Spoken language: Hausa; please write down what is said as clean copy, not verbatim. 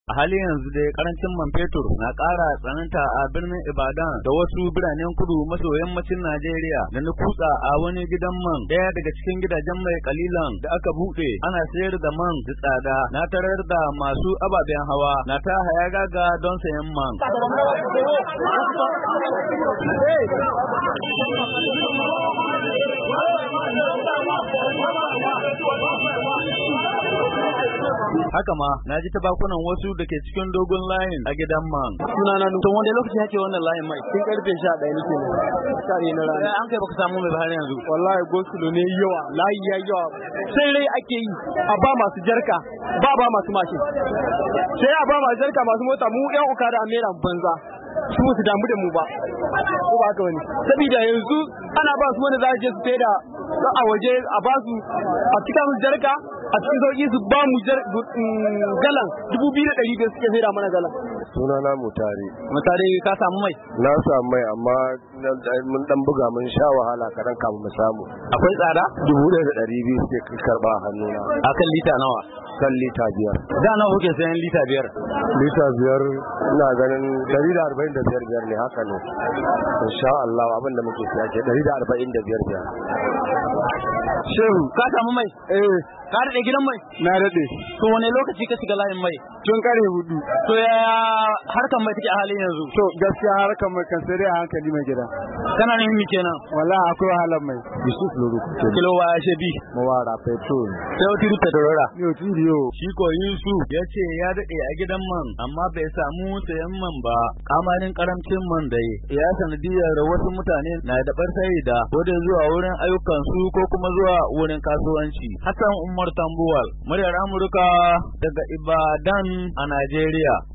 A halin yanzu dai karancin man fetur na ƙara tsananta a birnin Ibadan da wasu biranen kudu maso yammacin Najeriya da na kutsa a wani gidan man ɗaya daga cikin gidajen mai kalilan da aka buɗe ana sayar da man da tsada na tarar da masu ababen hawa na ta hayagaga don sayan man. Haka ma na ji tabakunan wasu da ke cikin dogon layin a gidan man. Sunana Nutun, wanda lokaci yake wannan layin mai tun karfe 11 nake ne. Sare na rana. An kai baka samu mai har yanzu. Wallahi gosulo ne yawa, layi ya yawa. Sai rai ake yi a ba masu jarka, ba masu mashin. Sai a ba masu jarka masu mota mu yan uka da amera banza. Su su damu da mu ba. Ko ba haka wani. Saboda yanzu ana ba su wanda za su je su sai da a waje a ba su a cika musu jarka a cikin sauki su ba mu galan 2,500 suke sai da mana galan. Sunana Mutare. Mutare ka samu mai? Na samu mai amma mun dan buga mun sha wahala kadan kamun mu samu. Akwai tsada? 1,200 suke karba a hannuna. Akan lita nawa? Kan lita 5. Da nawa kuke sayan lita 5? Lita 5 ina ganin 145 ne haka ne. Insha Allah abin da muke siya ke 145. Shehu, ka samu mai? Ka daɗe gidan mai? Na daɗe. To wane lokaci ka shiga layin mai? Tun kare 4. To ya harkar mai take a halin yanzu? To gaskiya harkar mai kan sai dai a hankali mai gida. Kana nan mi kenan? Wallahi akwai wahalar mai. Yusuf Luru. Kilo wa ya shebi? Mawara petrol. Sai wata ruta da rora. Yo tiriyo. Shi ko Yusuf ya ce ya daɗe a gidan man amma bai samu sayan man ba. Kamarin karamcin man dai ya sanadiyar wasu mutane na da sai da ko da zuwa wurin ayyukan su ko kuma zuwa wurin kasuwanci. Hassan Umar Tambuwal, muryar Amurka daga Ibadan a Najeriya.